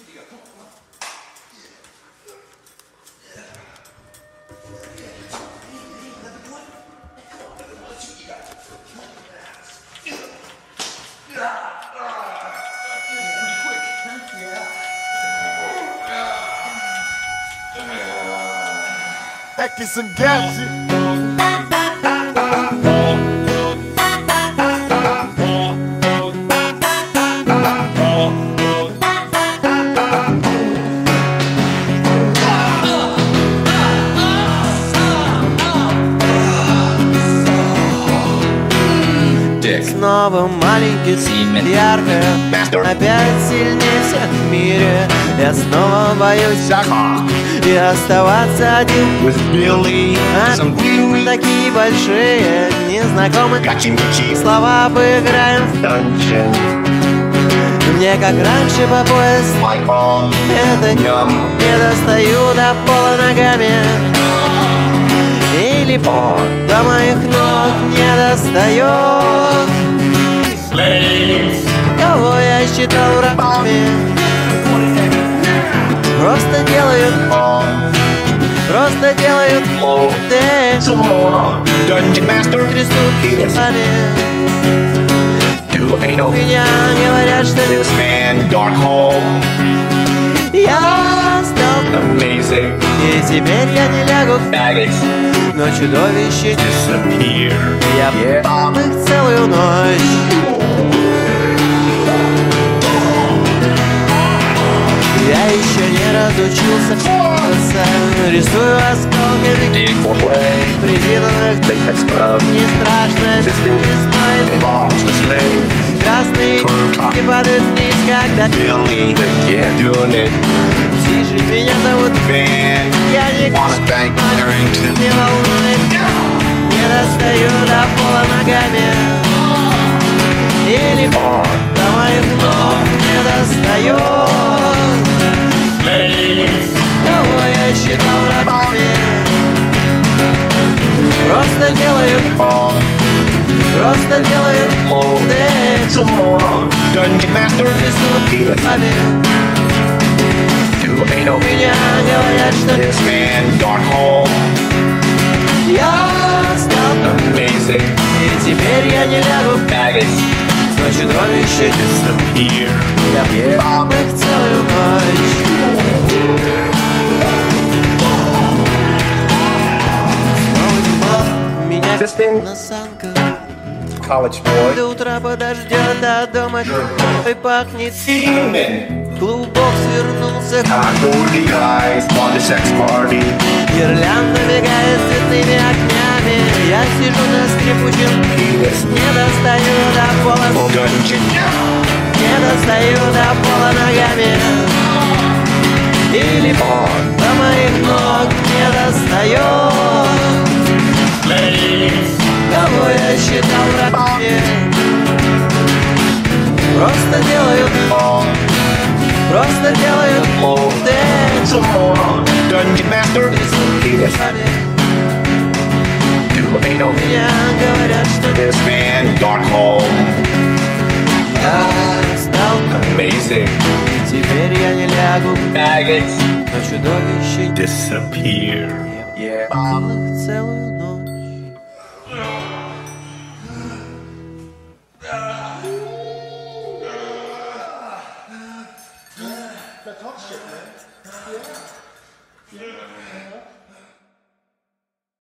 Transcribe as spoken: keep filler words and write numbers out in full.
Экис и Гэнси. Снова маленький, яркая, опять сильнее всех в мире. Я снова боюсь и оставаться один. А такие большие, незнакомые слова поиграем в танче. Мне как раньше по пояс, это не достаю до пола ногами. Или до моих ног не достает. Кого я считал рабами, просто делают, просто делают ты. Трясут сами. Меня говорят, что я стал amazing. И теперь я не лягу, но чудовище Disappear. я Yeah. бам их целую ночь. Я еще не разучился фокуса, рисую осколками придвинутых. Не страшно, не стоит. Красные и падают вниз, когда тише, меня зовут Van. я не Bank Harrington. не волнует. Не достаю до пола ногами. Или до моих ног не достает. Кого я считал рабами, просто делают, просто делают ты. Dungeon Master. Рисуют сами. Do ain't no Меня говорят, что this man. Dark hole. я стал, Amazing. и теперь я не лягу, Maggots. но чудовище Disappear. я бам их целую ночь. Снова меня на санках. College boy. До утра подождет, а дома и пахнет. Demon. Клубок свернулся, Cold eyes on the sex party. гирлянда мигает цветными огнями. Я сижу на скрипучем, не достаю до пола, Dungeon. не достаю до пола ногами. Или до моих ног не достает. Кого я считал рабами, просто делают, просто делают ты. Dungeon Master. Сами Do ain't no меня говорят, что this man. Dark hole. я стал, Amazing. и теперь я не лягу, Maggots. но чудовище Disappear. я бал их целую ночь. That's hot shit, man. Yeah. Yeah.